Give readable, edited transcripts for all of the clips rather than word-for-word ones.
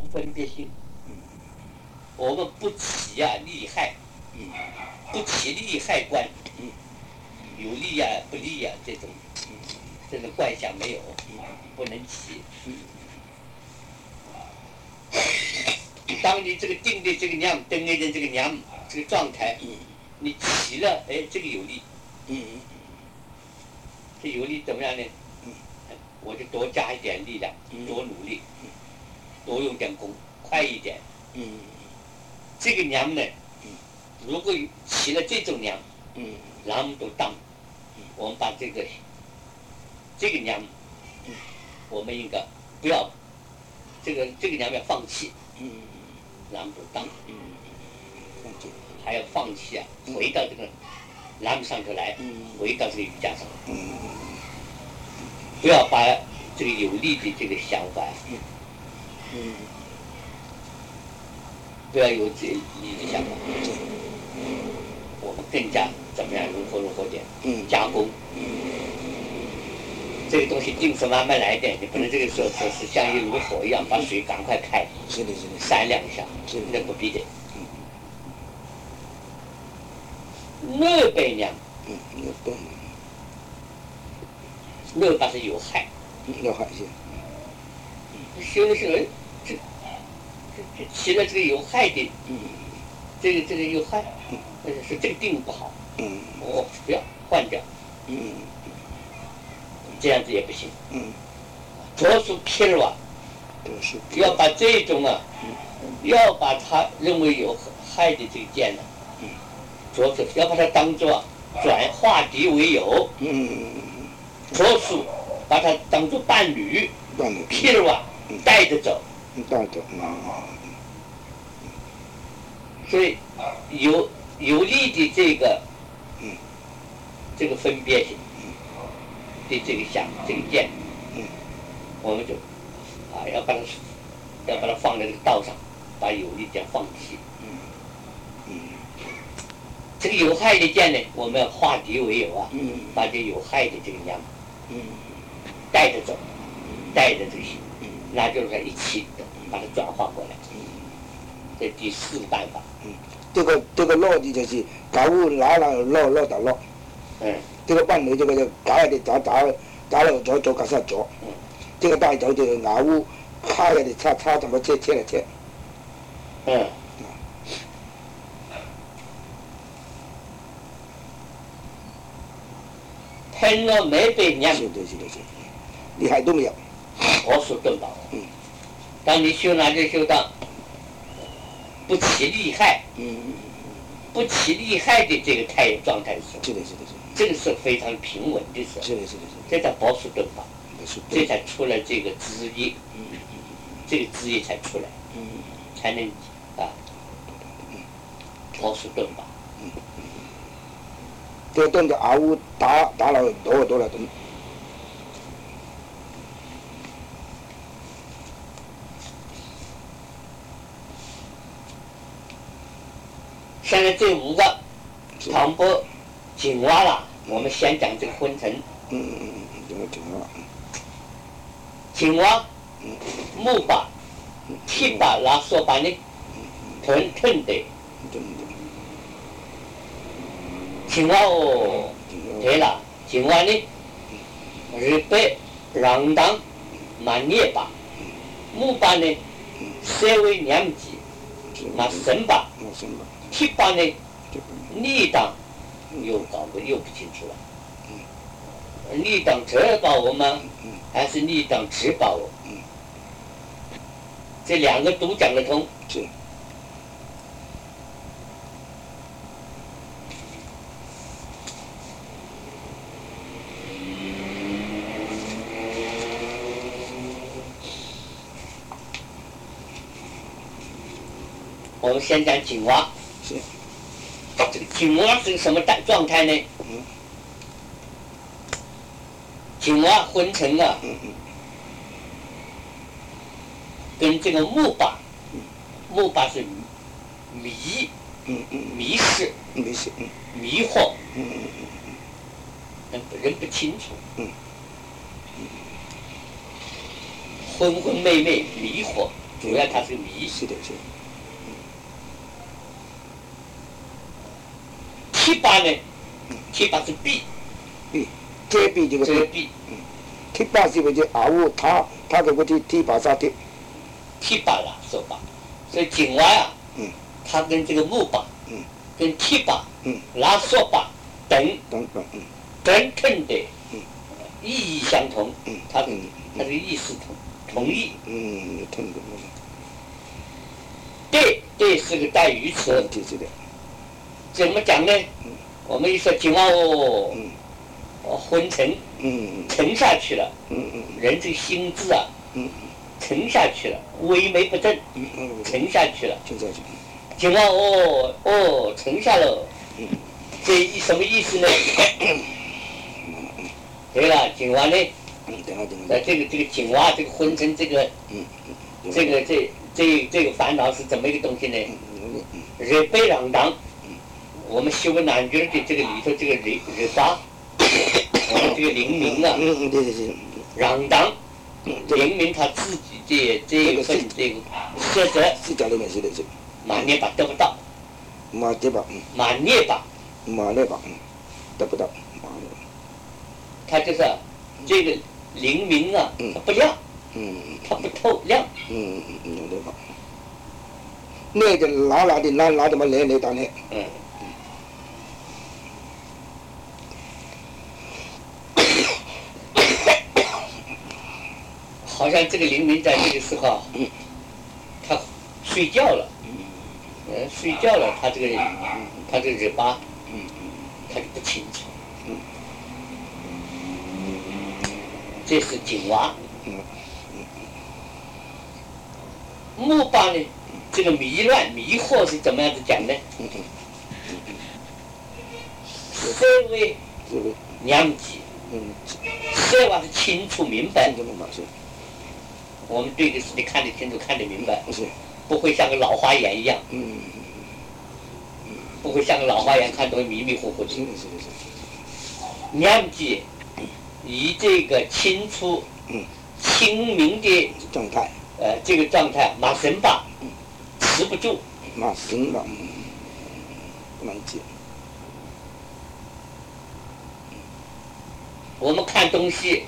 分别心，我们不起利害，不起利害观，有利不利这种观想没有，不能起。当你这个定的这个念登的这个念这个状态，你起了，这个有利，这有利怎么样呢？我就多加一点力量，多努力，多用点功，快一点。这个念呢，如果起了这种念，然后都当，我们把这个念，我们应该不要这个念要放弃，然后都当，还要放弃回到这个栏上头来，回到这个瑜伽上，不要把这个有利的这个想法，不要有这利的想法，我们更加怎么样如何点加工。这个东西定是慢慢来的，你不能这个时候是像一炉火一样把水赶快开，闪两下，那不必的。那边呢？那把是有害， 有害些。 修的是这起了这个有害的，这个有害，是这个定不好，不要换掉，这样子也不行，着数撇了要把这种要把它认为有害的这个见呢，着数要把它当作转化敌为友，着数把它当作伴侣，撇了带着走，所以有利的这个分别性的这个想这个见，我们就要把它放在这个道上，把有利见放弃。这个有害的见呢，我们要化敌为友把这有害的这个念带着走，带着这个心，那就是在一起的把它转化过来。这第四个办法。 这个落的就是搞落到落，这个伴侣这个就搞下的找了左搞下左，这个带走这个牙屋开下的插怎么切了切， 喷了没被念， 是，厉害都没有， 我所得到。当你修哪就修到不起利害，不起利害的这个态状态的时候，这个是非常平稳的时候，这才保守正法，这才出来这个枝叶，这个枝叶才出来，才能保守正法。 这个动作阿乌打了多了都。 现在这5个唐波井蛙了，我们先讲这个昏沉。井蛙，木把，铁把拉索把呢，吞的。井蛙对了，井蛙呢，日本让当满涅把，木把呢，社会年纪，那神把。铁把呢，逆当又不清楚了。逆当这把握吗？还是逆当只把握？这2个都讲得通。我们先讲井蛙。这个井蛙是个什么状态呢？井蛙昏沉跟这个木把是迷失，迷惑，人不清楚，昏昏昧昧迷惑， 主要它是米。 是的，是的。 提拔呢？提拔是臂。 遮臂这个遮臂。 提拔是不是阿乌他这个提拔啥的？ 提拔啦，说吧。所以井蛙呀，它跟这个木拔，跟提拔，拉索拔等等的意义相同，它这个意思同义。 同的。 对是个带语词。 是的。 怎么讲呢？我们一说井蛙昏沉，沉下去了，人这个心智啊，沉下去了，萎靡不振，沉下去了。井蛙沉下了，这什么意思呢？对了，井蛙呢？这个井蛙，这个昏沉，这个烦恼是怎么一个东西呢？热背嚷当，我们修个南句的这个里头，这个热巴，我们这个灵明啊，嚷当，灵明他自己的这一份这个色泽，马涅巴得不到， 马涅巴，得不到， 他就是这个灵明啊，它不亮，它不透亮， 那个拉的嘛来当的， 好像这个灵明在这个时候，他睡觉了，睡觉了，他这个热巴，他就不清楚，这是井蛙。木巴呢，这个迷惑是怎么样子讲呢？色为两极，色话是清楚明白。我们对的事情看得清楚，看得明白，不会像个老花眼一样，不会像个老花眼看东西迷迷糊糊的。两极以这个清楚、清明的状态。 这个状态马神吧，持不住。 马神吧，不能接。 我们看东西，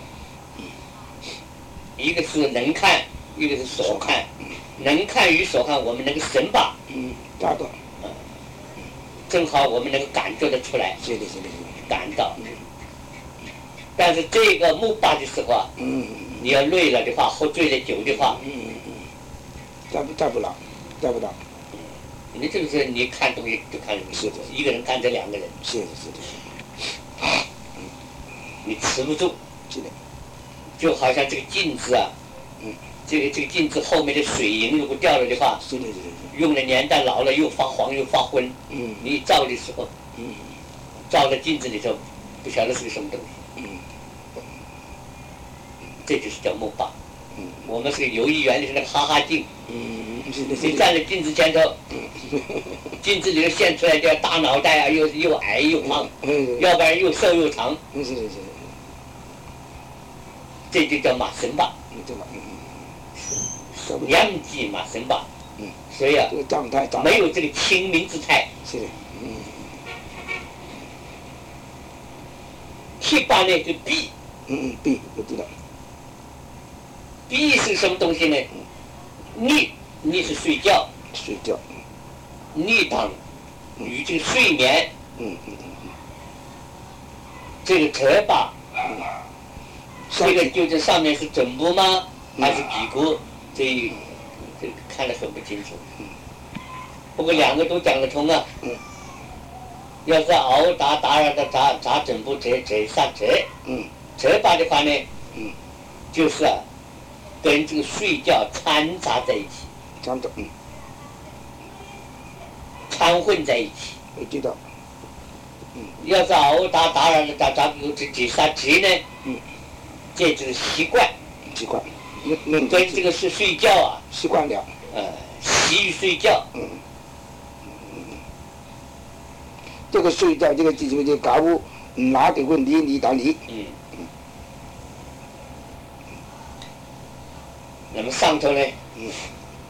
一个是能看，一个是所看。能看与所看，我们能够神吧， 抓到。 正好我们能够感觉得出来。 是的。 感到。但是这个木巴的时候啊，你要累了的话，喝醉了酒的话， 抓不到。 你这个是你看东西就看一个人看着两个人， 是的。 你持不住， 是的， 就好像这个镜子啊，这个镜子后面的水银如果掉了的话， 是的， 用的年代老了又发黄又发昏，你照的时候，照在镜子里头，不晓得是个什么东西，这就是叫木巴。我们是个游艺园里的那个哈哈镜，你站在镜子前头，镜子里头现出来的大脑袋啊，又矮又胖，要不然又瘦又长，这就叫马神吧，两极马神吧，所以啊，没有这个清明之态。 是的， 提拔呢就避， 避我知道。 避是什么东西呢？你是睡觉，逆当与这个睡眠，这个折吧，这个究竟上面是枕部吗，还是鼻骨？这看得很不清楚。不过两个都讲得通啊。要是熬打扰的砸枕部折上折，折吧的话呢，就是啊。跟这个睡觉掺杂在一起，掺混在一起。 我知道。 要是熬打扰的打有这啥急呢？这就是习惯。跟这个是睡觉啊。 习惯了。 习于睡觉。 这个睡觉，这个就搞不拿的问题，你打你。 那么上头呢，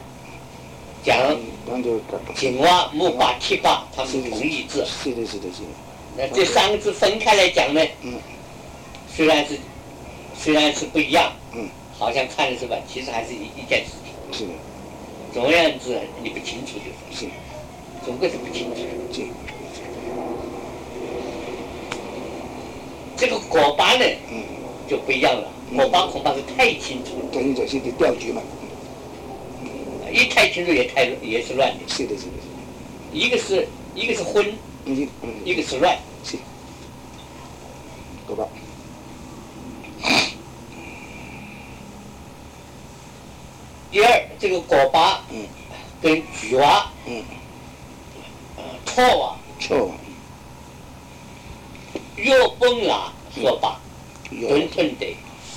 讲井蛙、木蛙、铁蛙，它们同义字。 是的，是的，是的。 那这三个字分开来讲呢，虽然是不一样，好像看着是吧，其实还是一件事情。 是的。 总而言之，你不清楚就是。 是。 总归是不清楚。 是。 这个果巴呢，就不一样了。果巴恐怕是太清楚了。 太清楚，是的，钓局嘛。 一太清楚也是乱的。 是的，是的。 一个是昏，一个是乱。 是。果巴。 第二，这个果巴，跟菊蛙，错蛙，若崩啦说罢，顿顿的，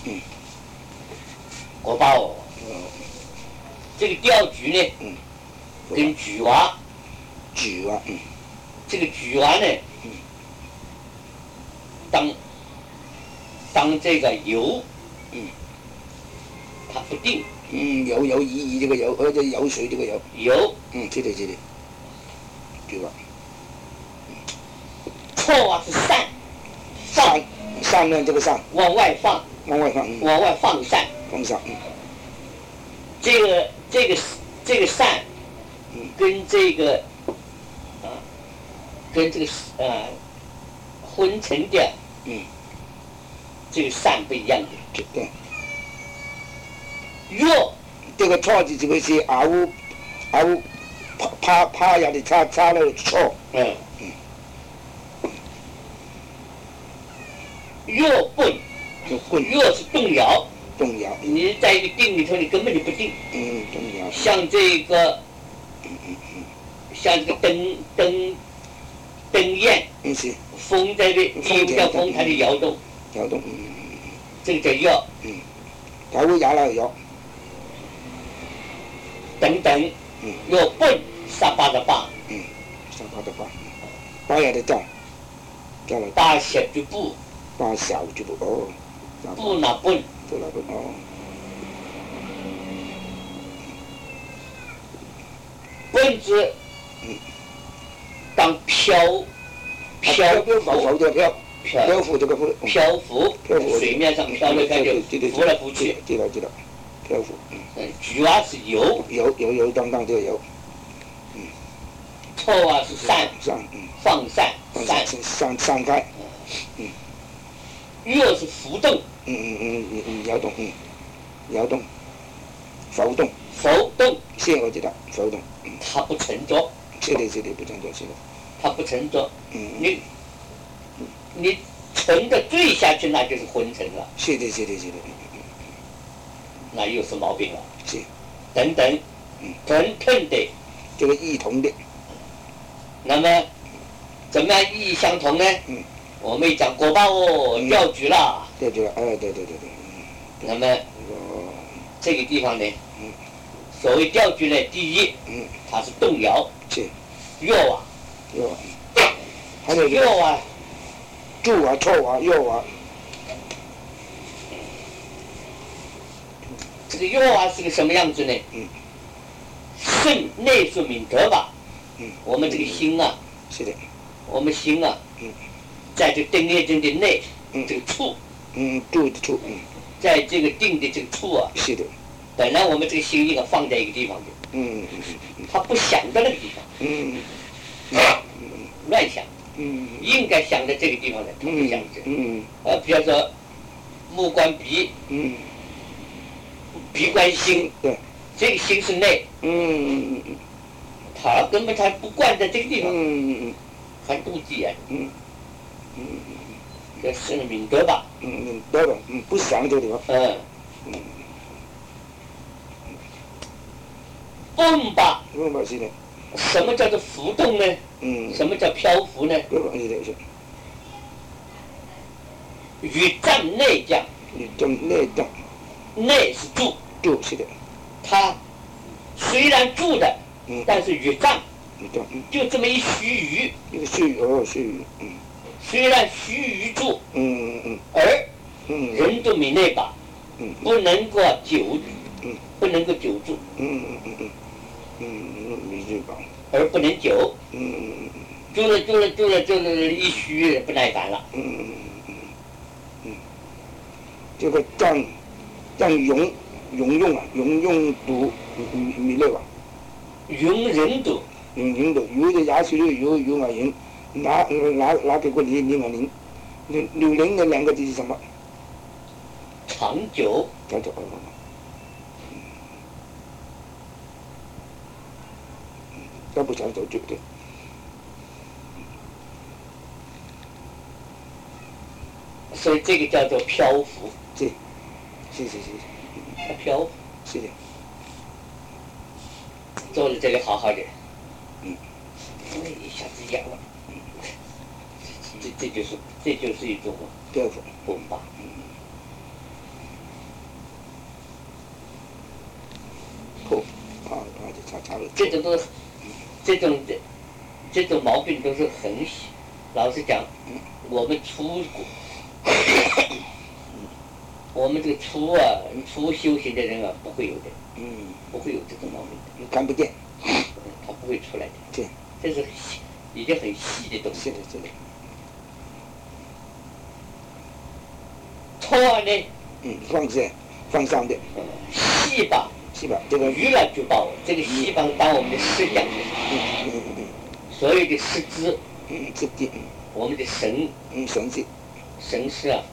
果巴哦，这个钓菊呢，跟菊蛙，这个菊蛙呢，当这个游，它不定。 游移这个游，这游水这个游。 游。 是的，是的。对吧？ 错蛙是散， 散呢，这个散。 往外放。 往外放散。 放散。 这个散，跟这个昏沉的，这个散不一样的。 对。 若这个错字这个是阿乌趴下的差了错。 若笨，若是动摇。你在一个定里头，你根本就不定。 动摇。 像这个灯焰。 是。 风在这，一叫风，它的摇动。这个叫摇。 它会摇了摇。 等等，若笨沙巴的巴， 沙巴的巴，巴呀的叫了。 巴小就不， 巴小就不哦， 不拿笨哦。 笨字，当漂浮这个漂浮，水面上漂着看就浮来浮去。 对了，漂浮。 菊蛙是游荡这个游。 错蛙是散，放散， 散开。 若是浮动， 摇动，浮动。是，我知道，浮动。 它不沉着。 是的，不沉着，是的。 它不沉着。你沉着坠下去，那就是昏沉了。 是的。 那又是毛病了。 是。 等等，吞的， 这个异同的。 那么，怎么样意义相同呢？我们讲果巴哦，钓局了。 对。 那么，这个地方呢，所谓钓局呢，第一，它是动摇。 是。 弱啊。 还有弱啊。 助啊，错啊，弱啊。 这个弱啊是个什么样子呢？肾内是敏德吧？我们这个心啊， 是的。 我们心啊，在这定业中的内，这个处， 住的处， 在这个定的这个处啊， 是的。 本来我们这个心应该放在一个地方的，他不想在那个地方，乱想，应该想在这个地方的，他不想着，比如说目观鼻，鼻观心， 对， 这个心是内，他根本他不惯在这个地方，还妒忌啊，这是敏德吧？ 敏德吧，不想这个地方， 蹦吧， 是的。 什么叫做浮动呢？什么叫漂浮呢？与战内将，内是住， 是的。 它虽然住的，但是与战，就这么一须臾， 一个须臾， 虽然须臾住，而人都没内把，不能够久住， 米酒吧。 而不能久。煮了一虚不耐烦了。 这个酱用度米类吧。 用人度。 用人度，有的压水的有啊人，拿给我淋啊淋。柳林那2个字是什么？ 长久。 长久。要不长久就对。 所以这个叫做漂浮。 是。 它漂浮。 是的。 做的这个好好的。一下子痒了。这就是一种漂浮文化。这种毛病都是很小。老实讲，我们我们这个初修行的人啊，不会有的。不会有这种毛病的。 看不见。 他不会出来的。 对。 这是已经很细的东西。 是的。 错呢？放上的。细吧。这个娱乐举报，这个细吧当我们的思想。所有的识字。我们的神。神识啊。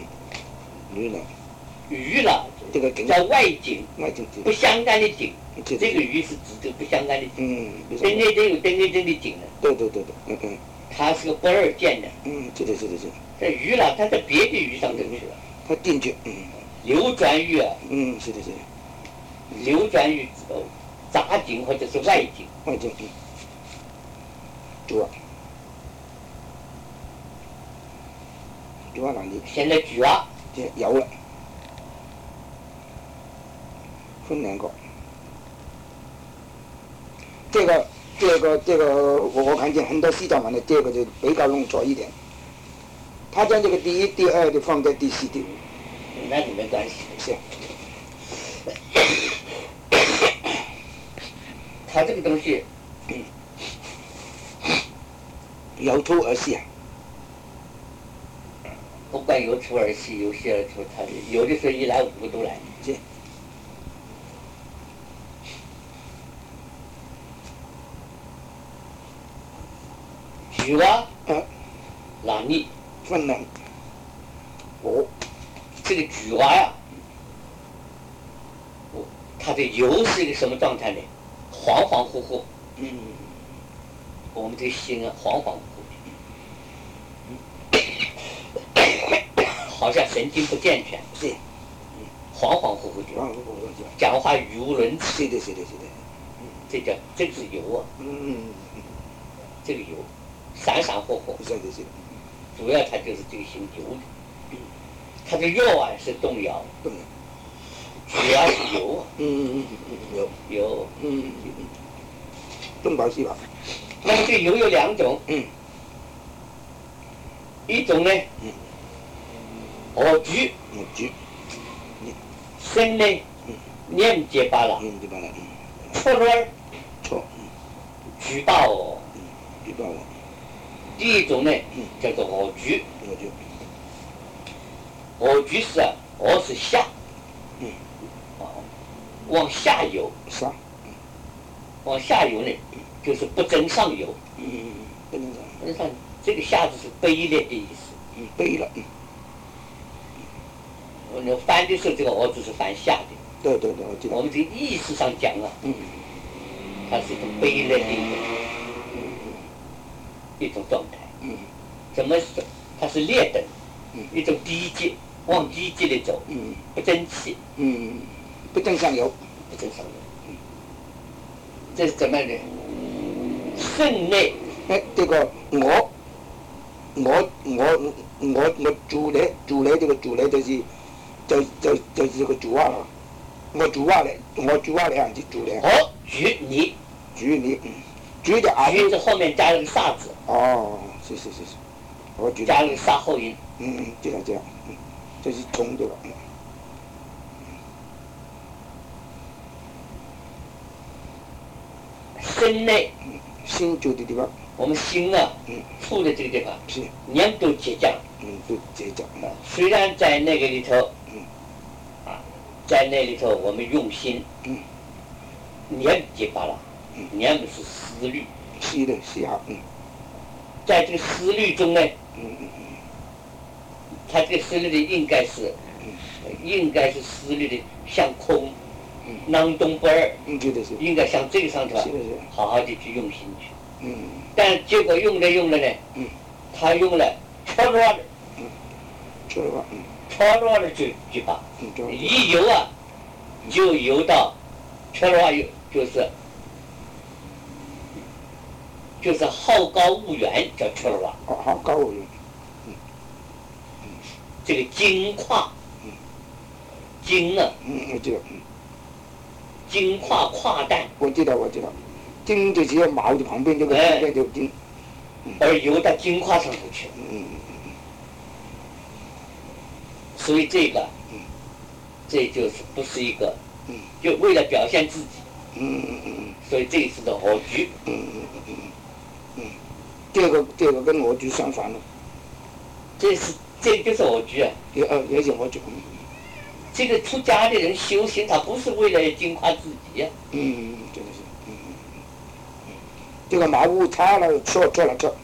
娱乐。这个叫外景。不相干的景。这个鱼是指这个不相干的景。灯内灯有灯内灯的景呢。 对。 它是个不二见的。 是的。 这鱼了，它在别的鱼上头去了。 它进去。 流转鱼啊。 是的。 流转鱼杂景或者是外景。 主啊哪里？ 现在举啊。 有了。分2个。这个我看见很多西藏人的这个就比较弄错一点，他将这个第1、第2的放在第4、第5。 那没关系。 是。 他这个东西。 由粗而细啊。 不管由粗而细，由细而粗，他有的时候1来5个都来。 是。 举啊。哪里？ 分2。 这个举啊呀，它的油是一个什么状态呢？恍恍惚惚。我们这个心啊，恍恍惚惚。好像神经不健全。 是。 恍恍惚惚的。讲话语无伦次。 是的。 这个是油啊。这个油闪闪惑惑。 是的。 主要它就是这个心油的。它的肉啊是动摇。主要是油啊。油。 动保细胞。 那么这个油有2种。一种呢。我举。身呢。念结巴了。错乱。举报。第一种呢，叫做我举。我举是啊，我是下。往下游。往下游呢，就是不争上游。不争上，这个下字是卑劣的意思。 卑了。 我翻的时候，这个我字是翻下的。 对，我记得。 我们这个意思上讲啊，它是一种卑劣的一种状态。怎么说？它是劣等，一种低阶，往低阶的走。不争气。 不争上游。 这是怎么样的？圣内。 这个我主来这个主来就是这个主啊了。我主啊来还是主来？ 我举你。 举的啊。 举字后面加了个煞字。 是。我举。 加了个煞后音。 这样。这是冲对吧？ 身内， 心住的地方， 我们心啊，处的这个地方， 是， 念都结痂， 都结痂。 虽然在那个里头，在那里头我们用心，念结巴了，念的是思虑， 是的，是啊， 在这个思虑中呢，他这个思虑的应该是思虑的向空，囊东不二，应该向这个上头好好的去用心去。但结果用着用着呢，他用了错乱的，错乱的嘴巴，一游啊，就游到错乱就是好高骛远，叫错乱。 好高骛远。 这个经跨，经啊， 我知道， 经跨跨诞。 我知道，经就是要毛的旁边这个就经， 而游到经跨上头去。所以这个，这就是不是一个，就为了表现自己。所以这一次的莴苣。 第二个跟莴苣相反了。 这就是莴苣啊。 也是莴苣。 这个出家的人修行，他不是为了净化自己呀。 真的是。这个马屋擦了，错了，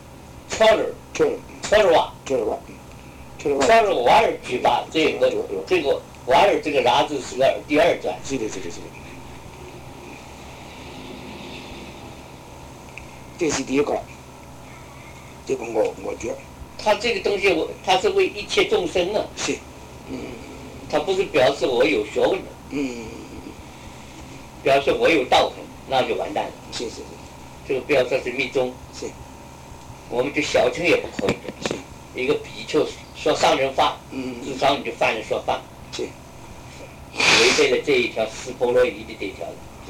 错了瓦尔举吧，这个瓦尔这个拉字是个第二段。 是的。这是第一个，这个我觉得。 他这个东西，他是为一切众生啊。 是。 他不是表示我有学问的。表示我有道行，那就完蛋了。 是。 这个不要说是密宗。 是。我们就小乘也不可以的。 是。 一个比丘说上人话，至少你就犯了说犯。 是。 违背了这一条四波罗夷的这一条。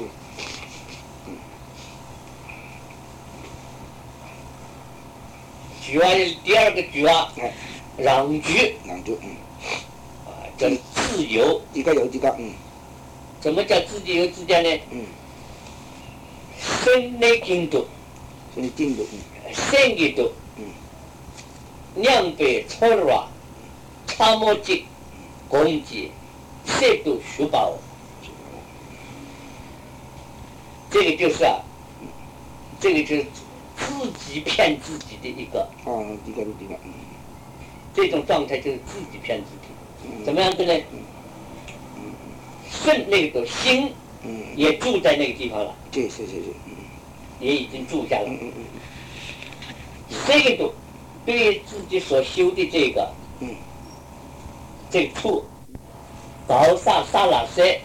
举啊，第二个举啊，攘举，叫自由。 一个有几个， 什么叫自由自在呢？身内净土，身内土，两百错乱，差莫及，攻击，谁都修把握。这个就是自己骗自己的一个，这种状态就是自己骗自己。怎么样子呢？顺那个心也住在那个地方了，也已经住下了。这个都对自己所修的这个处，保萨萨拉塞，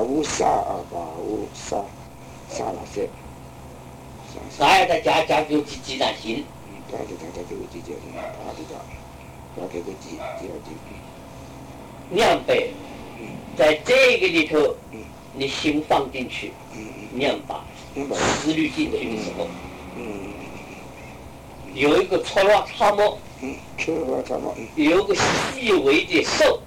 还要再加有几担心。两倍，在这个里头，你心放进去，两把思虑进去的时候，有一个错乱差莫，有一个细微的受，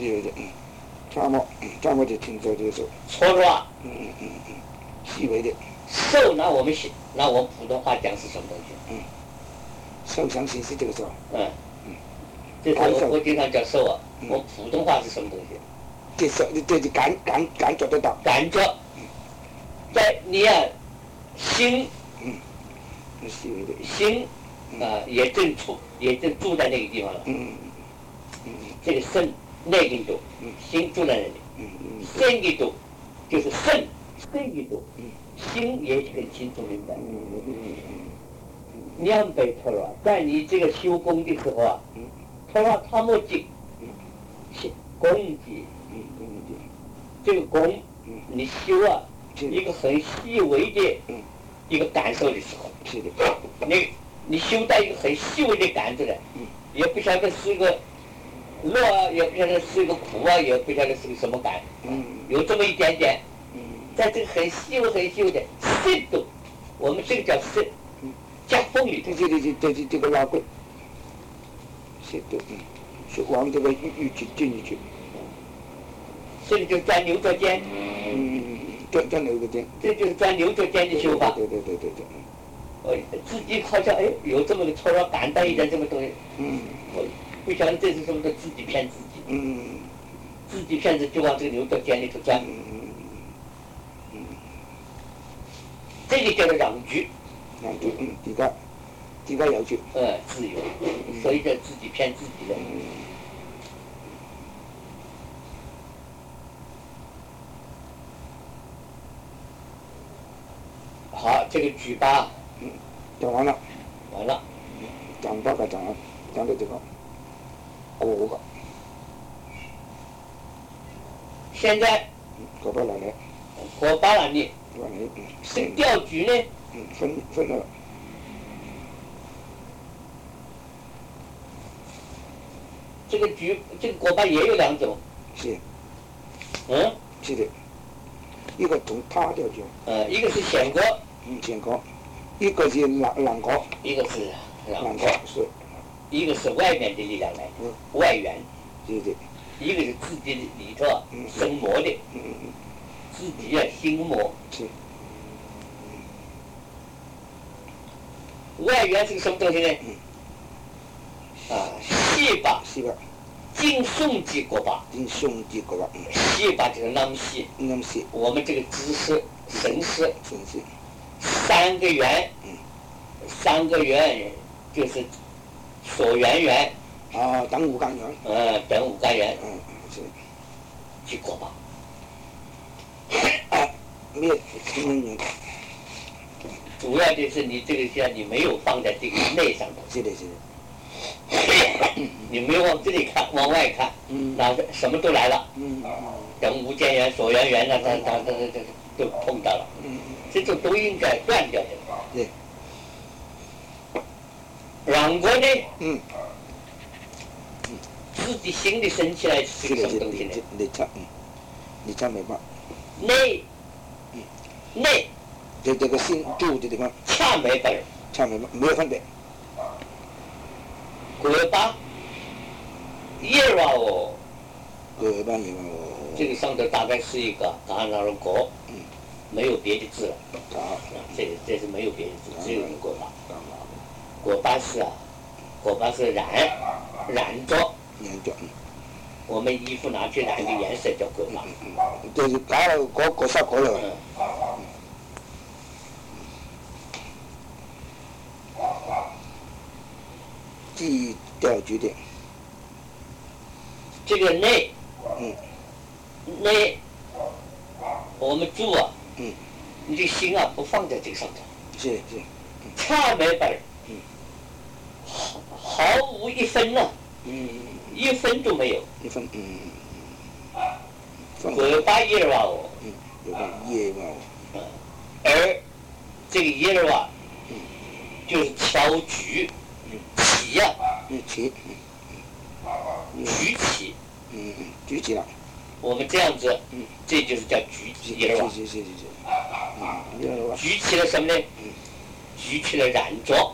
差莫就听说这个错乱， 细微的。 受，那我们普通话讲是什么东西？ 受想行识这个受。 这是我经常叫受啊。我普通话是什么东西？ 这是感觉得到。 感觉，在你啊，心， 细微的。 心也正住在那个地方了。这个身那个度，心住在那里。身个度就是身个度。心也很清楚明白。两倍错乱，在你这个修功的时候啊，错乱差莫及，功绩，这个功，你修啊，一个很细微的一个感受的时候，你修到一个很细微的感受的，也不晓得是一个乐啊，也不晓得是一个苦啊，也不晓得是个什么感，有这么一点点。在这个很细微的深度，我们这个叫深，夹缝里头。 这个拉棍，深度，是往这个玉进进去。 这里就在牛角尖， 钻牛角尖。 这就是钻牛角尖的修法。 对。 自己好像有这么个粗糙简单一点这么东西。我不晓得这是什么的，自己骗自己。自己骗自己就往这个牛角尖里头钻。这个叫做让局。 自家有趣。 自由，所以叫自己骗自己的。好，这个举八。 讲完了。 完了。 讲大概讲完，讲到这个果个。 现在。 果巴哪里？ 果巴哪里？这个钓局呢？ 分了。 这个局，这个果巴也有两种。 是。是的。一个从他钓局。 一个是显果。 显果。一个是蓝果。 一个是蓝果是。 一个是外面的力量来，外援。 对。 一个是自己里头生魔的。自己要心魔。 是。 外援是个什么东西呢？西巴。净诵记果巴。西巴就是南西。我们这个知识神识。三个圆。三个圆就是所缘缘。 等五干缘。 等五干缘。 是。 记果巴。 没有主要就是你这个像你没有放在这个内上头。 是的。 你没有往这里看，往外看，那什么都来了。等无间缘、所缘缘，它都碰到了。这种都应该断掉的。 对。 让过呢？自己心里升起来是个什么东西呢？ 你唱没办。 内。 这个心住的地方。 恰没本。 没有分别。 果巴。叶儿哦。 果巴。 这个上头大概是一个刚那种果。没有别的字了。这是没有别的字，只有一个果巴。果巴是染着。我们衣服拿去染个颜色叫果巴。 就是搞了果杀果了。记钓局的。 这个内。我们住啊。你这心啊不放在这个上头。 是。 恰没本。毫无一分了。一分都没有。 一分。 果巴叶儿哇。 有个叶哇。 而这个叶儿哇。就是敲局。起呀。 起。 举起。 举起了。 我们这样子，这就是叫举起叶儿哇。举起了什么呢？举起了染着。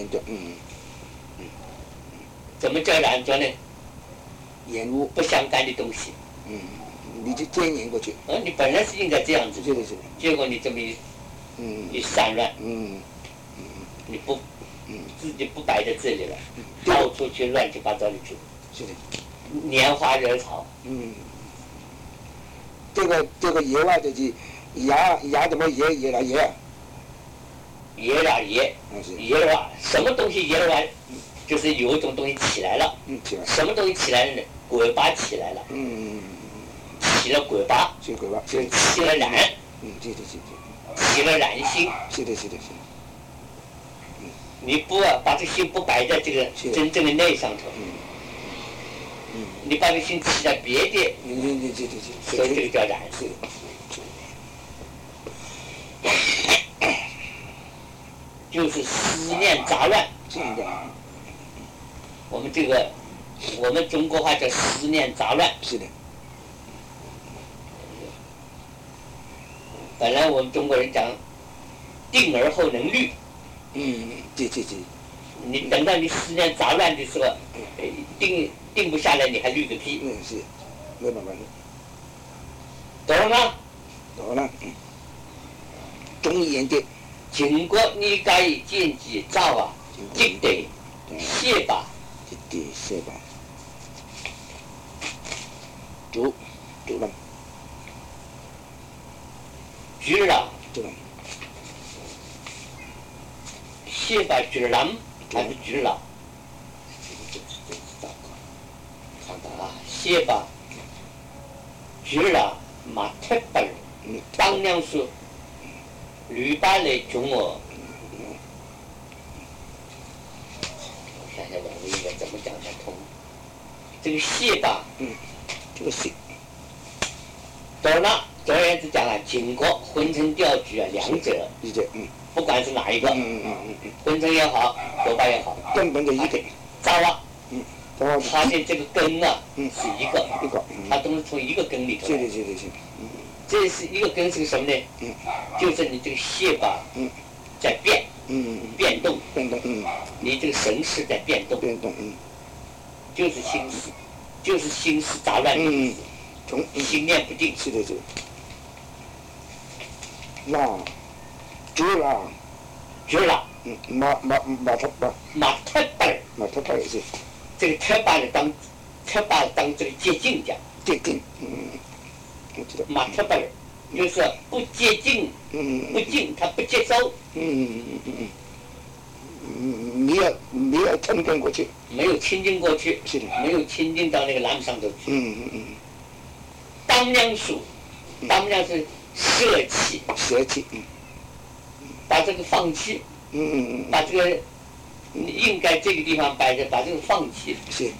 怎么叫染着呢？ 染污不相干的东西。 你就沾染过去。 你本来是应该这样子。 是。 结果你这么一散乱。你不。自己不摆在这里了，到处去乱七八糟的去。 是的。 拈花惹草。 这个野啊，就是牙怎么野了野啊？ 野了野。野了哇，什么东西野了哇？就是有一种东西起来了。什么东西起来了呢？果巴起来了。起了果巴。起了染。起了染心。 是的。 你不把这心不摆在这个真正的内上头。你把这心起在别的。所以这个叫染。就是思念杂乱。我们中国话叫思念杂乱。 是的。 本来我们中国人讲定而后能虑。 对。 你等到你思念杂乱的时候，定不下来，你还虑个屁。 是，没办法。 懂了吗？ 好了，中医研究， 经过你该见机早啊，即得写吧， 即得写吧，主了， 知了， 对了， 写吧知了还是知了？看到啊，写吧知了马特本，当年是吕巴来中我。想想两个应该怎么讲才通？这个写吧， 这个写， 当然，总而言之讲了，经过混成调举啊，两者， 理解， 不管是哪一个，混成也好，多巴也好， 根本就一个， 早啊，发现这个根啊，是一个，它都是从一个根里头。 是的， 这是一个根是什么呢？就是你这个写吧，在变，变动，你这个神识在变动，就是心思杂乱的意思，心念不定。 是的，那知了，马特巴也是， 这个特巴的当这个接近讲， 我知道， 马特巴就是不接近，不近，他不接受， 没有亲近过去， 没有亲近过去， 是的， 没有亲近到那个南上头去。当量数是舍弃，把这个放弃，把这个应该这个地方摆着，把这个放弃。 是，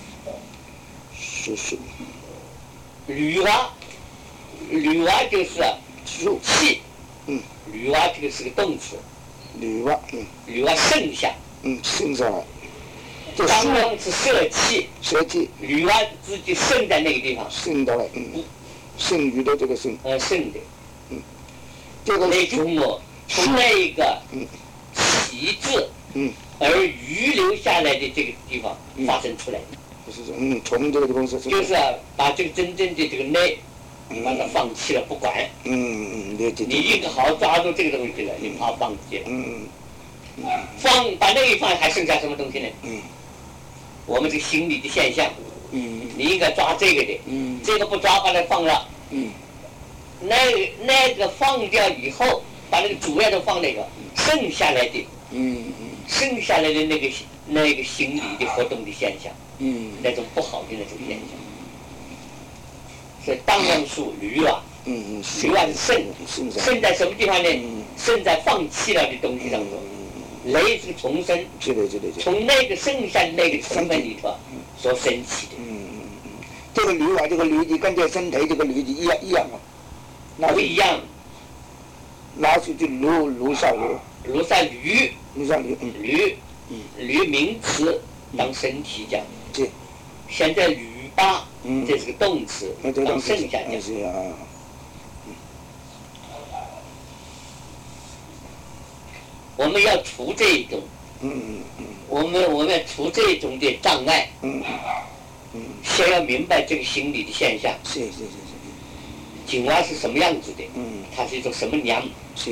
女娲就是气，女娲这个是个动词，女娲剩下， 剩下来， 当量是舍弃，女娲自己剩在那个地方， 剩到了，剩余的这个剩， 剩的， 这个那从那一个起字，而遗留下来的这个地方发生出来的， 从这个地方就是把这个真正的这个内，你把它放弃了不管，你应该好好抓住这个东西了，你怕放弃了，把那一放还剩下什么东西呢？我们这个心理的现象，你应该抓这个的，这个不抓把它放了，那个放掉以后，把那个主要的放那个，剩下来的那个心理的活动的现象，那种不好的那种现象，所以当量数驴啊，驴啊是剩在什么地方呢？剩在放弃了的东西当中。雷是重生，从那个剩下的那个成分里头所升起的。 这个驴啊，这个驴子跟这身体这个驴子一样啊， 不一样。 拿出去卢上驴， 驴名词当身体讲，现在驴巴这是个动词当剩下讲。我们要除这一种，我们要除这一种的障碍，先要明白这个心理的现象。井蛙是什么样子的？它是一种什么娘？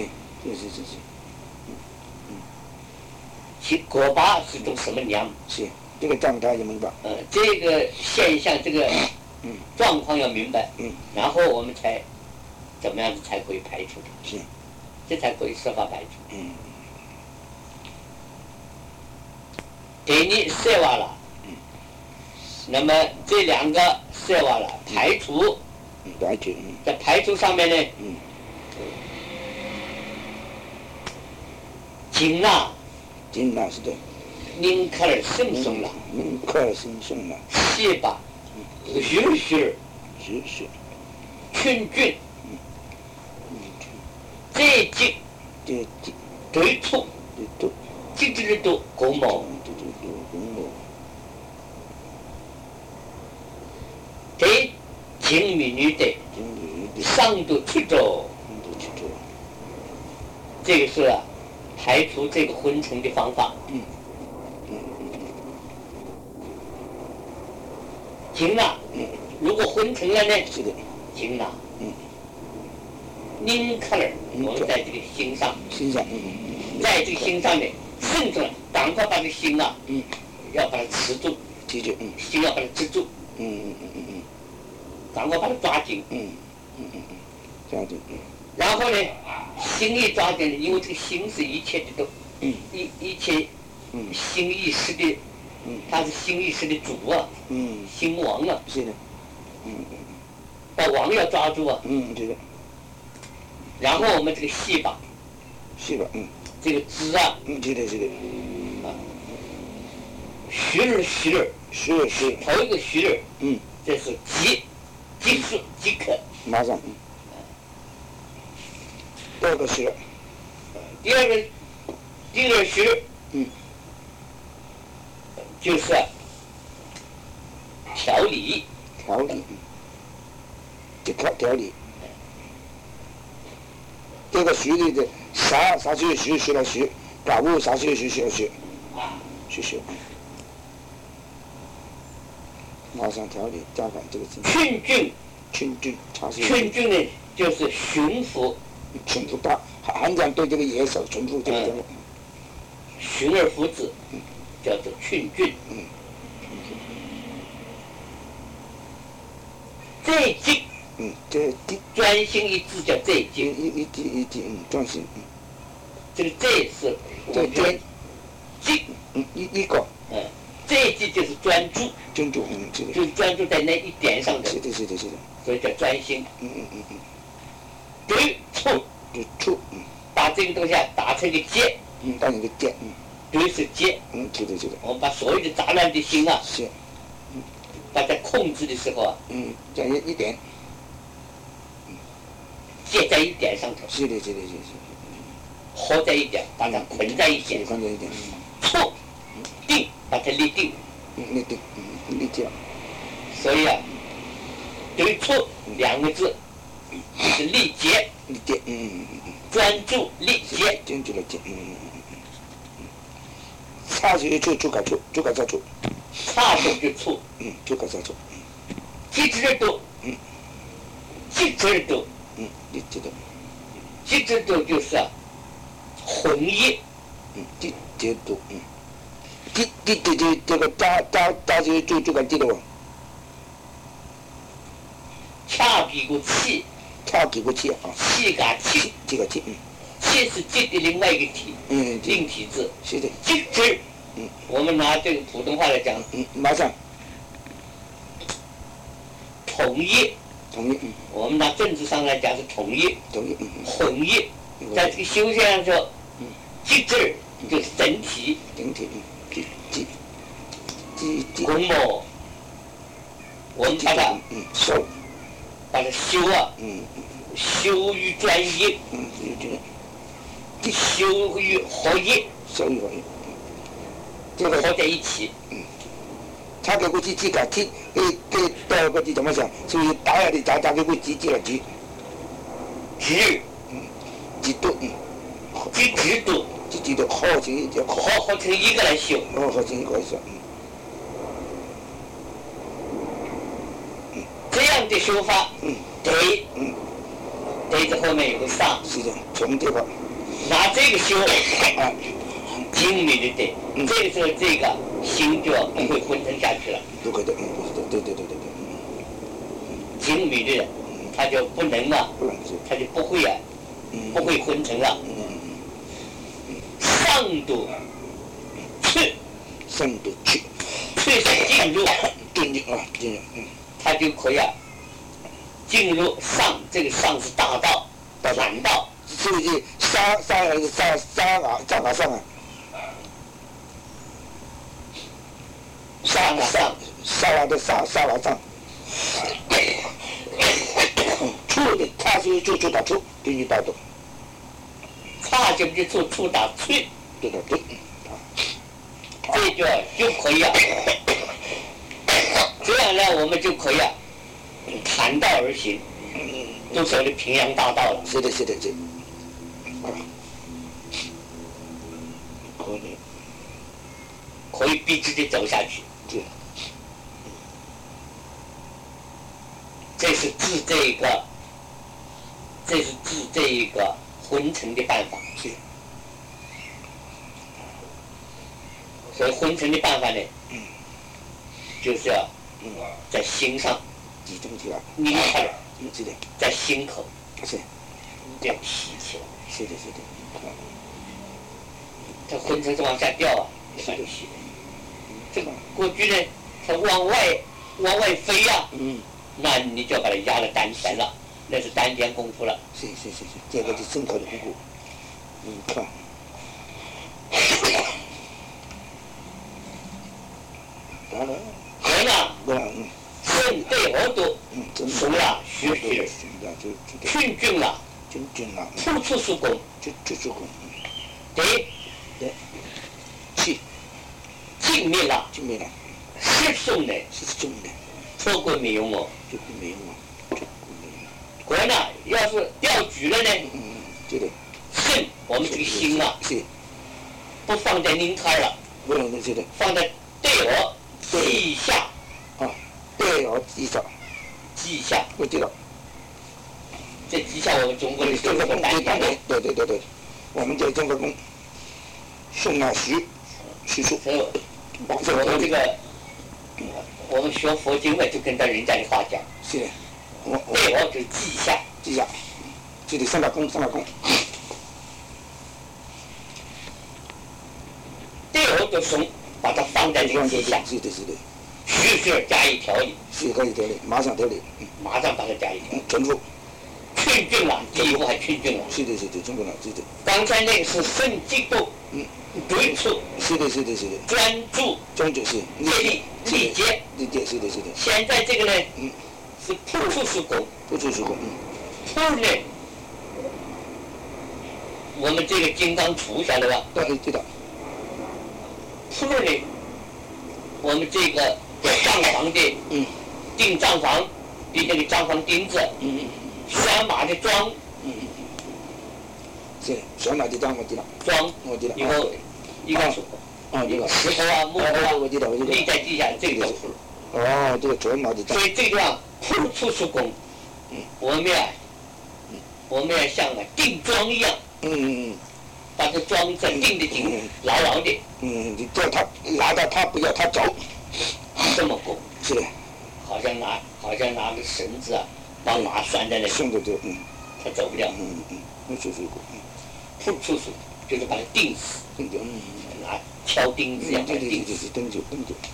其果巴是一种什么娘？ 这个状态要明白。 这个现象，这个状况要明白，然后我们才怎么样子才可以排除的？这才可以设法排除。给你设完了，那么这两个设完了，排除，在排除上面呢，经啊是的， 宁克尔生松了，谢吧，许群菌，这几对处，这只都公毛。这精米女的上度出走，这个是排除这个昏沉的方法。精啊，如果昏沉了呢？精啊， 拧开了，我们在这个心上，在这个心上面，顺着赶快把这个心啊，要把它持住， 记住， 心要把它支住，赶快把它抓紧， 抓紧， 然后呢，心一抓紧，因为这个心是一切的都，一切心意识的，它是心意识的主啊，心王啊， 是的， 把王要抓住啊， 对的。 然后我们这个细把，这个枝啊， 对的， 虚儿，头一个虚儿，这是即速即可， 马上，第二个虚儿， 第二虚儿，就是调理， 即刻调理。这个虚的啥虚了虚，搞不啥虚了虚，马上调理，加快这个进群军， 群军呢就是驯服大，汉讲对这个野兽驯服这个驯而服之，叫做群军。这精， 这专心一致叫这精， 一专心， 这个这是这专精， 一个， 这一精就是专注，就是专注在那一点上的， 是的， 所以叫专心。对触， 把这个东西啊打成个结， 打成个结， 对是结， 是的， 我们把所有的杂乱的心啊， 是， 把它控制的时候啊， 在一点， 结在一点上头， 是的， 合在一点，把它捆在一点，触定，把它立定， 立定， 所以啊，对触两个字是立结，专注立结， 专注立结，差就就改触， 差手就触， 就改触， 即知度，即知度，即知度就是啊，混业， 即知度，这个扎就改记了哦， 恰比个气， 啊， 气个气， 这个气， 气是气的另外一个体，另体字， 是的， 即知，我们拿这个普通话来讲， 马上统一，我们拿政治上来讲是统一，混业，在这个修学上说，即知就是整体，公某，我们把它修啊，修于专一，修于合一， 这个合在一起。 他给我记个记，给到个字怎么讲？所以打下的打给我记了记， 知， 记度，知度，合成一个来修。 合成一个来修。 这样的修法，对，对，这后面有个上， 是的，从这个拿这个修，精密的对，这个时候这个心就不会昏沉下去了。 对， 精密的人，他就不能啊，他就不会啊，不会昏沉了。上度去，去是进入，他就可以啊，进入上，这个上是大道，禅道， 是不是沙上，触的差就打触，进入大道， 差就触打去， 对， 这就可以啊，这样呢，我们就可以啊，谈道而行，都走的平阳大道了。 是的， 可以笔直的走下去。这是治这个这是治这一个昏沉的办法。 是。 所以昏沉的办法呢，就是要在心上集中起来， 拧开了， 是的， 在心口是这样提起来。 是的，是的。 它昏沉是往下掉啊，是的。这个过去呢，它往外飞啊，那你就要把它压到丹田了，那是丹田功夫了。 是，这个是深刻的功夫。看。 人呐，肾对耳朵，熟了，学习群军了，突出属功，对， 气， 静灭了，失送呢，错过没用哦，果然呐，要是掉举了呢， 对的， 肾我们这个心啊，不放在拧开了，放在对耳。记下啊，对哦， 记下， 我知道。 这记下我们中国的中国丹田。 对，我们这中国功，宋啊徐庶。 我们这个，我们学佛经嘛，就跟着人家的话讲。 是的。 对哦，就是记下， 这里三大功。 对哦的松。把它放在这个记下， 是的， 需加以调理， 马上调理， 马上把它加以调理， 全部群军了，第一步还群军了， 是的，全部了，是的。 刚才那个是肾激动，对处， 是的， 专注是， 力竭， 是的。 现在这个呢，是突出属功，突呢，我们这个金刚杵晓得吧？ 知道。 出路呢，我们这个账房的钉账房的那个账房钉子，选马的桩， 是选马的桩我知道。 桩，以后一个石头啊木头啊， 我知道。 立在地下，这个叫出路。 这个转马的桩。 所以这个地方突出属功，我们要像钉桩一样。把这桩子钉得紧，牢牢的。 你叫他拿到他，不要他走。 这么功。 是的。 好像拿个绳子啊，把马拴在那里。 拴着就他走不了。 那就是功。 突出属就是把它钉死。拿挑钉子一样把它钉死。 钉住。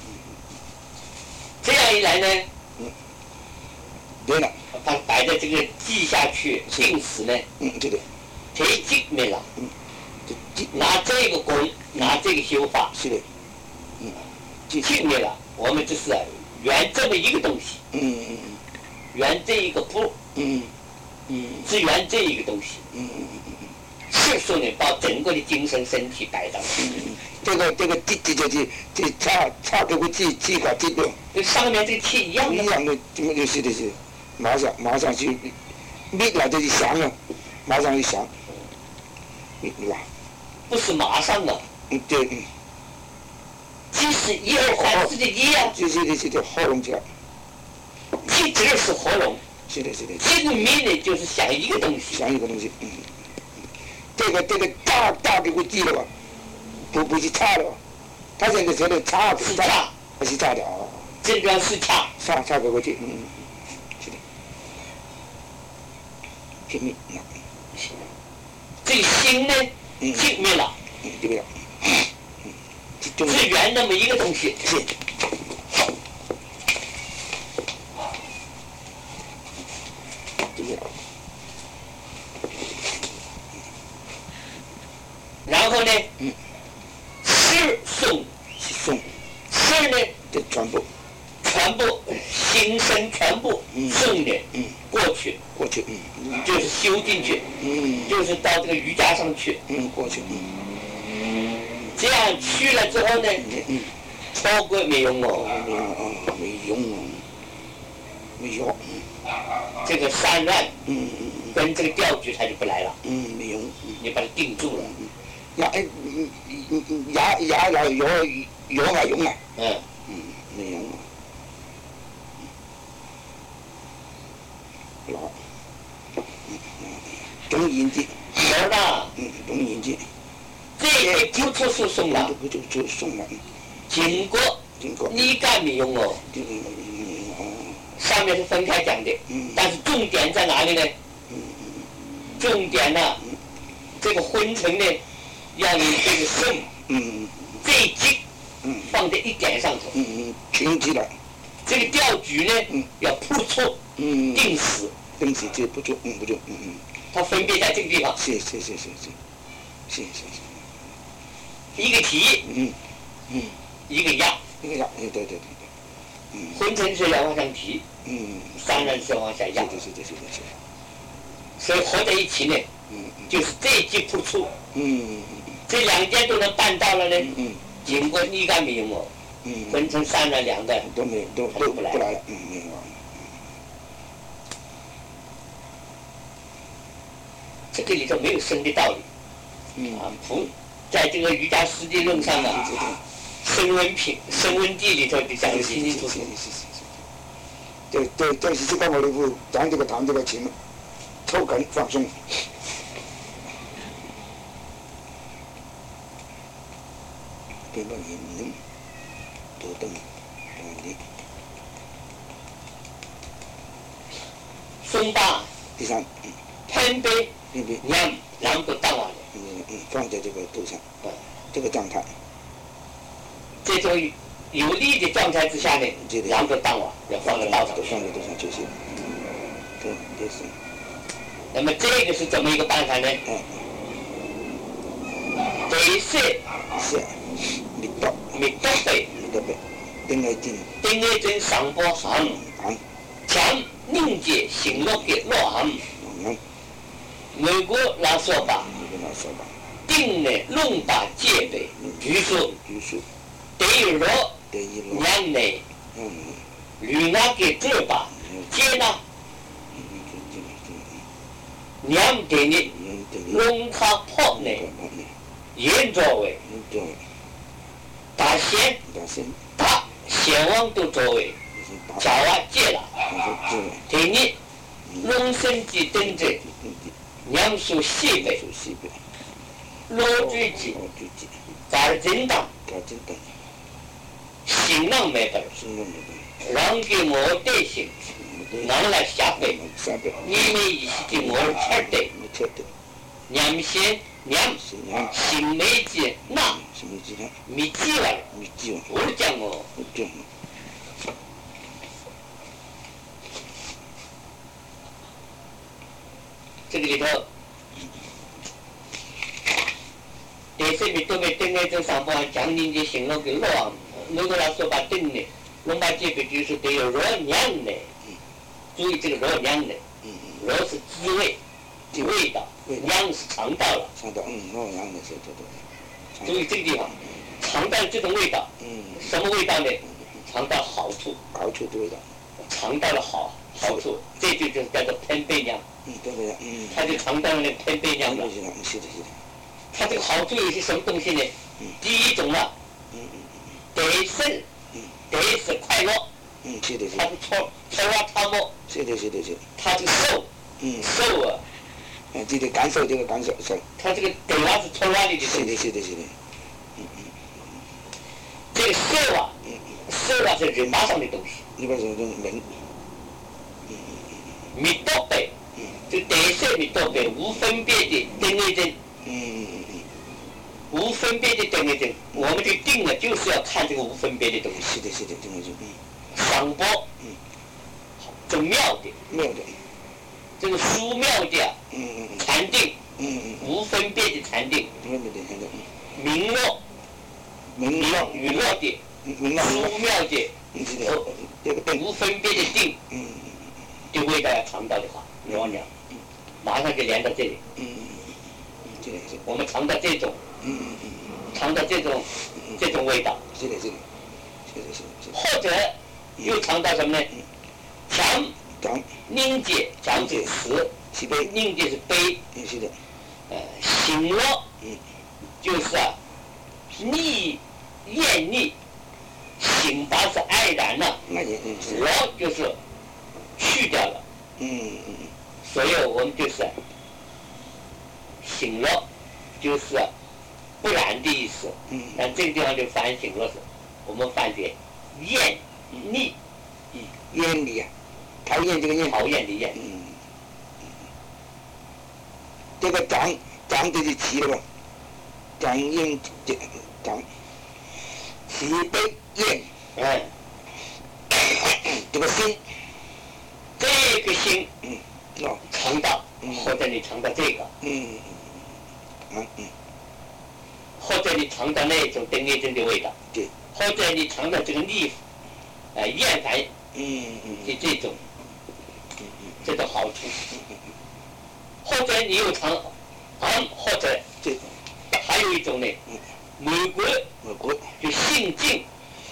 这样一来呢， 对了。 把它摆在这个记下去，钉死呢。 对的。 忒精没了。拿这个功，拿这个修法， 是的， 静灭了。我们这是圆这么一个东西，圆这一个步，是圆这一个东西，是说呢，把整个的精神身体摆上去。 这个就是这差这个气和气动， 跟上面这个气一样的。 一样的，就是的是，马上去，灭了就是响了，马上就响，哇。 不是马上的， 对， 即是1、2、3、4的1啊， 是的，喉咙起来， 气指的是喉咙， 是的， 气的灭呢就是想一个东西， 这个大的会记了吧？不是差的，他现在觉得差是差， 还是差的啊？ 这个是差， 差个过去，是的，拼命， 这个心呢？静灭了，是圆那么一个东西。 是。 然后呢？是送，是呢？ 这全部心身全部送的过去，就是修进去，就是到这个瑜伽上去， 过去， 这样去了之后呢，超过没用哦， 没用， 这个散乱，跟这个调举它就不来了， 没用， 你把它定住了， 牙了有还用啊，没用。老， 中阴剂。 有了。 中阴剂。 这一剂不输送了。 就送了。 经过你敢没用哦？上面是分开讲的，但是重点在哪里呢？重点呢，这个昏沉呢，要你这个肾，这一剂，放在一点上头， 群起来。 这个吊举呢，要扑出，定死， 就不住， 它分别在这个地方。 是。 一个提，一个压， 对。 昏沉是要往上提，散乱是往下压。 是。 所以合在一起呢，就是这一剂扑出，这两件都能办到了呢。经过你敢没用哦？昏沉散乱两的都没有，都不来了。没有。 这个里头没有生的道理。在这个瑜伽师地论上啊，声闻地里头就讲得清清楚楚。 对，是这个我们讲这个谈这个情，抽根放松。对吧？多等， 松巴。 第三。 偏背。两个当完了。 放在这个头上，这个状态。 这种有力的状态之下呢，两个当完要放在道上。 放在头上就是。对，是。 那么这个是怎么一个办法呢？得是密多背，丁爱真上波行，将凝结行落的落行。美国来说吧，定呢弄把戒备，据说得有罗娘内，吕那给这把接纳，娘给你弄卡破呢，严作为大仙大仙王都作为，叫啊戒了，给你弄身体等着。娘属西北，罗举记，gar真当，新郎没本，让给我对行，让来下辈，你们一起给我吃的，娘先娘，新没记那，没记完，我讲我。这个里头，第四米都没登来这上班，将临的行了给乱，如果他说把登呢，弄把这个就是得有弱娘的，注意这个弱娘的，弱是滋味，味道，娘是肠道了。 弱娘的是对。 注意这个地方，肠道这种味道，什么味道呢？肠道好处的味道。 肠道的好处，这就是叫做偏背娘。 对。 它就肠道的偏背娘了。 是的。 它这个好处有些什么东西呢？第一种啊，得是快乐。 是的。 它是搓啊擦摸。 是的。 它这个受啊。 这个感受。 它这个得啊是搓啊里的东西。 是的。 这个受啊是人马上的东西。 一般是人。 密多背，就得是密多背，无分别的定位症。无分别的定位症，我们就定了，就是要看这个无分别的东西。 是的，定位症。 上波，这妙的，这个殊妙的禅定，无分别的禅定，明落雨落的，殊妙的，无分别的定，的味道要尝到的话，你忘了，马上就连到这里。我们尝到这种，尝到这种味道。 是。 或者又尝到什么呢？强凝结，强是词，凝结是悲。 是的。 醒了，就是啊，厌腻，醒吧是黯然了，了就是去掉了。所以我们就是醒了就是不然的意思。但这个地方就翻醒了是，我们翻解厌腻。 厌腻啊，讨厌这个厌。 讨厌的厌。 这个长就是齐了吧？长厌长，齐悲厌。这个心， 这个心，尝到，或者你尝到这个，或者你尝到那种等业真的味道， 对， 或者你尝到这个腻，厌烦，就这种好处，或者你又尝，或者还有一种呢，美国就性静。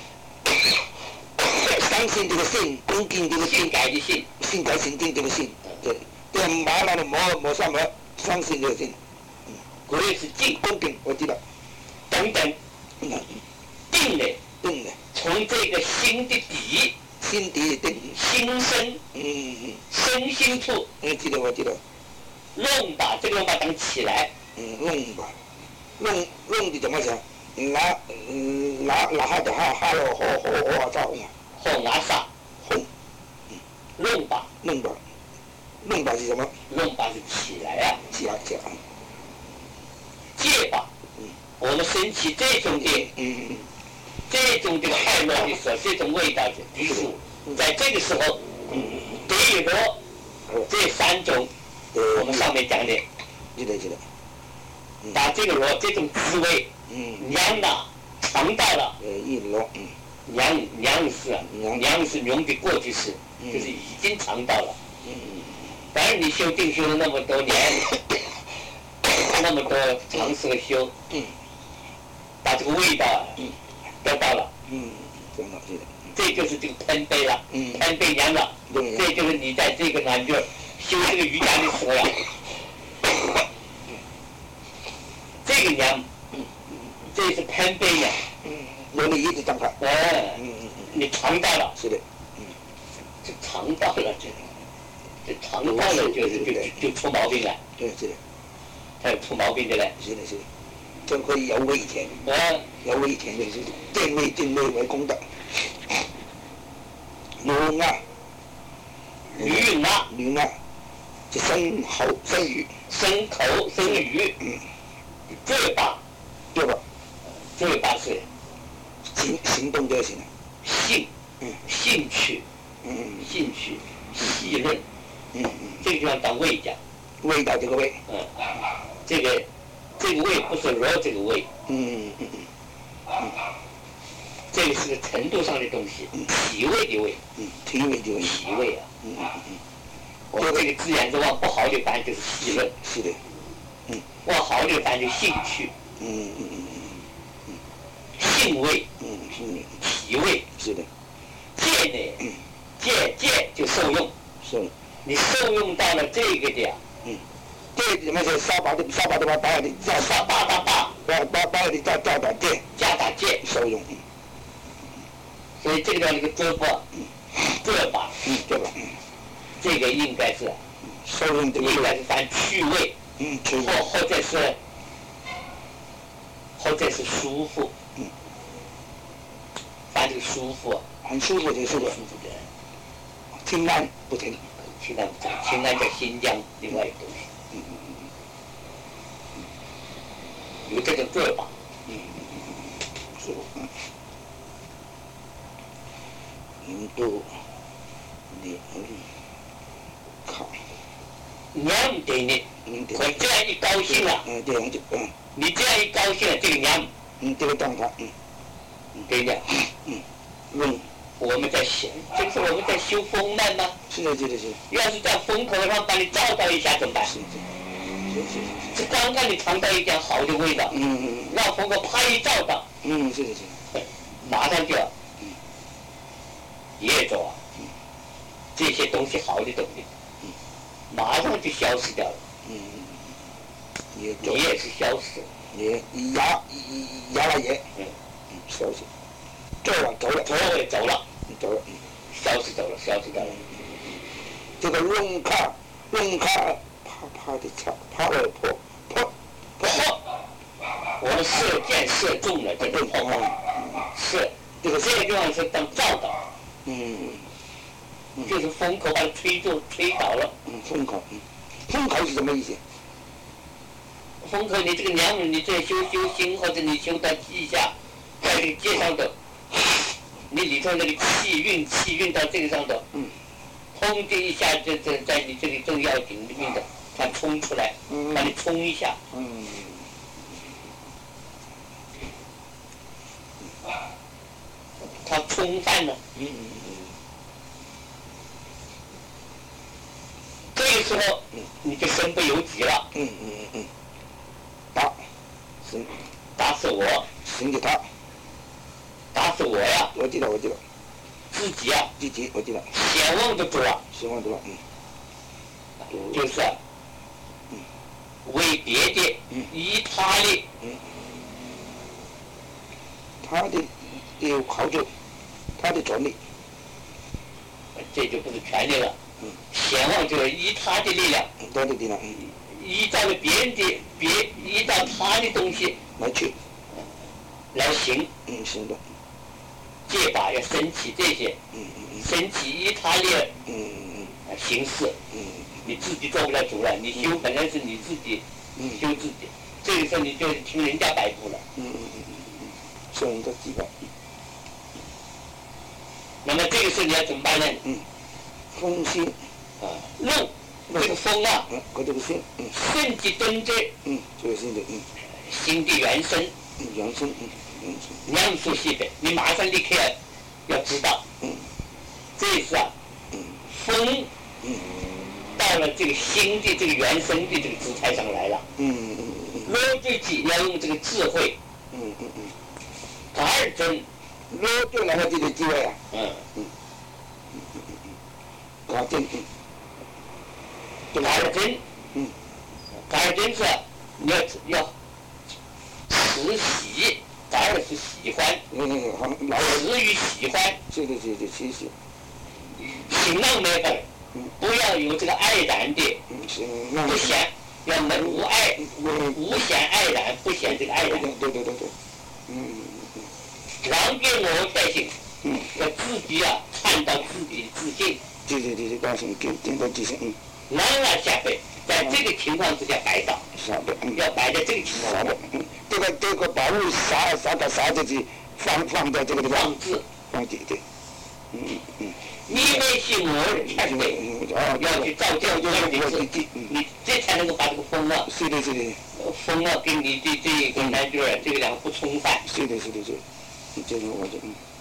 相信这个信，恭敬这个性改的性， 性改心定这个性，对，这麻烦的磨上磨，相信这个性， 国是静， 恭敬，我知道， 等等，定呢，从这个心的底， 心底定， 心生，身心处， 我知道， 弄把这个弄把当起来， 弄的怎么讲？拿下就下了，好咋红啊？ 好拿撒， 红， 弄把是什么？ 弄把是起来啊， 起来， 戒把，我们升起这种的，这种的快乐的时候，这种味道的提出，在这个时候，对着这三种，我们上面讲的， 记得， 把这个这种滋味，娘的尝到了，娘是娘的过去式，就是已经尝到了。当然你修定修了那么多年，那么多尝试的修，把这个味道得到了，这就是这个喷杯了，喷杯娘了，这就是你在这个南就修这个瑜伽的时候呀，这个娘，这是喷杯娘。 有你一直张开。 你尝到了。 是的。 这尝到了，这尝到了就出毛病了。 对，是的。 还有出毛病的嘞。 是的。这可以有味甜。有味甜就是正味为功德。驴啊，就生鱼。 生口生鱼。这把是行动就行了。 兴趣，细论，这个地方当味讲。 味道这个味。 这个味不是肉这个味。这个是个程度上的东西，体味的味。 体味的味。 体味啊。我们这个自然是往不好的翻就是细论。 是的。 往好的翻就兴趣。性味。体味。 是的。 戒呢？戒就受用。 是。 你受用到了这个的。 这怎么说？沙巴的把你造沙巴把你造打戒。 加打戒受用。 所以这个叫这个遮把。这个应该是受用这个应该是翻趣味。或者是舒服。翻这个舒服。 很舒服就是舒服的。清安不停。 清安在新疆另外一个东西。有这个做法。 是。印度靠。 娘给你，我这样一高兴了，你这样一高兴了，这个娘， 这个状态， 给你，我们在修，这是我们在修风脉吗？ 是。 要是在风口上把你照到一下怎么办？这刚刚你尝到一点好的味道，让风口啪一照到， 是。 马上就，业走啊，这些东西好的东西。马上就消失掉了。你也是消失。 牙了也。消失。走了。消失掉了。这个龙卡，啪的擦，啪了破， 我们射箭射中了，这就破口。是这个地方是当照导，就是风口把它吹倒了。 风口，风口是什么意思？ 风口，你这个娘们，你这修心，或者你修到地下，在这个界上头，你里头那个气运到这个上头，砰的一下，这在你这里正要紧里面的，它冲出来，把你冲一下。它冲散了。这个时候，你就身不由己了。打死我。 行给他。 打死我呀！ 我记得。 自己啊。 自己，我记得。 显望的主啊。 显望主啊。 就是为别的，依他的。 他的有好处，他的权利。 这就不是权利了。显望就是依他的力量。 他的力量。 依照了别人的依照他的东西来行。 行的。 戒法要升起这些，升起依他的形式。你自己做不了主了，你修本来是你自己修自己，这个时候你就听人家摆布了。 受人家羁绊。 那么这个时候你要怎么办呢？ 风心。 怒，这个风啊。 这个心。 顺其敦之。 这个心的。 心的原生。 原生。 两处西北，你马上立刻要知道。这是啊，风到了这个心的这个原生的这个姿态上来了。逻辑要用这个智慧。达尔真， 逻就然后这个智慧啊。达尔真。 达尔真是你要慈喜。达尔是喜欢，慈于喜欢。 是喜喜。 行浪那个，不要有这个爱染的，不显，要无爱，无显爱染，不显这个爱染。 对。 让给我代行，要自己啊看到自己的自信。 对，高兴，见到自信。 然而下辈，在这个情况之下摆倒，要摆在这个情况下。 这个宝物撒就是放在这个地方。放置对。 你为是我人才对，要去造就你这才能够把这个风啊。 是的。 风啊，跟你的这个男女这个两个不冲散。 是的。这个我就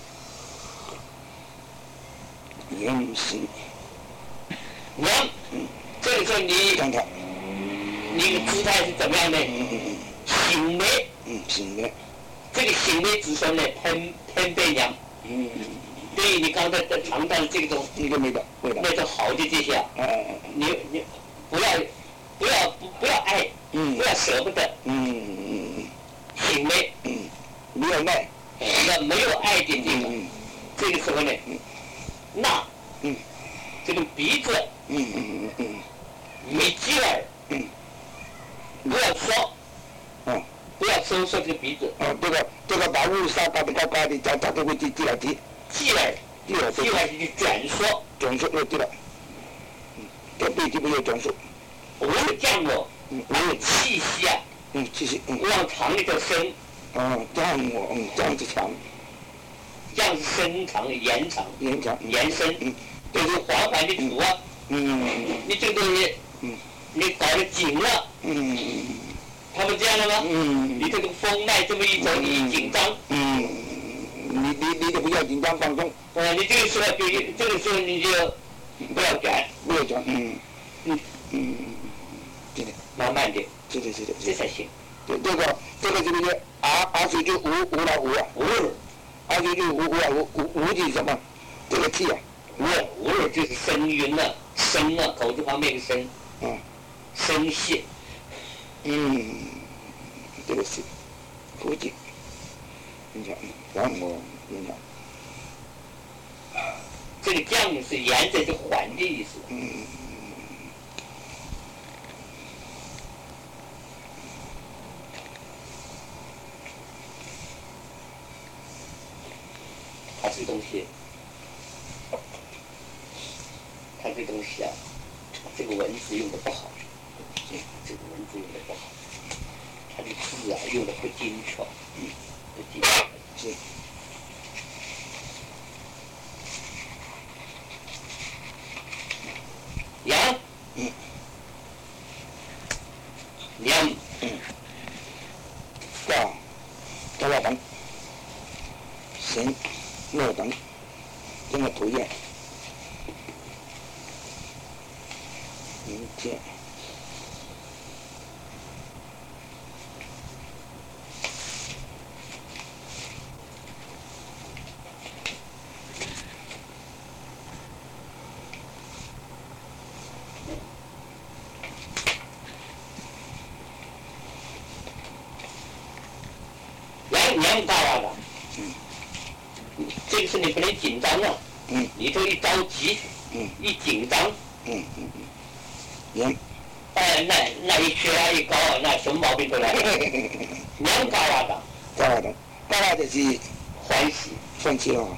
原形。 这个时候你的姿态是怎么样的？行为。 行为。 这个行为之说呢，偏背娘。对于你刚才尝到的这种那种好的这些啊，你不要爱，不要舍不得。行为。 没有爱。 要没有爱的这个时候呢，那这个鼻子。没鸡耳。不要说。不要说这个鼻子。这个把物撒高的它都会记耳机。记耳就是转说。 对了。这鼻子没有转说。 无有降落，无有气息啊。 气息。 往长的叫深。 降是长。 降是深长延长。延伸。这是缓缓的吐啊。你这个东西，你搞得紧了。他不这样了吗？你这个风脉这么一走，你一紧张。 你就不要紧张放松。 你这个时候你就不要卷。 对的。 慢慢的。 对。 这才行。 这个就是阿水就无了无啊。阿水就无就是什么？这个气啊。 无就是声韵了，声啊，口字旁边一个声。声系。 这个是估计。然后这个降是沿着就缓的意思。 这个东西，他这个东西啊，这个文字用的不好，这个文字用的不好，他的字啊用的不精确，不精确。羊，娘， 高拉等，行，诺等，这么图样，明天。 娘嘎哇的，这个是你不能紧张啊，里头一着急，一紧张， 娘， 那一血压一高，那什么毛病都来了。娘嘎哇的， 嘎哇就是欢喜了，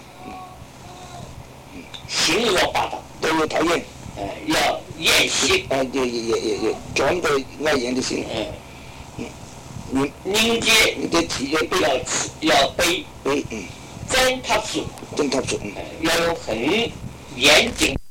形若巴掌， 都讨厌， 要厌习， 也转到爱言的心， 凝结， 你的体要悲，真踏实， 真踏实， 要有很严谨。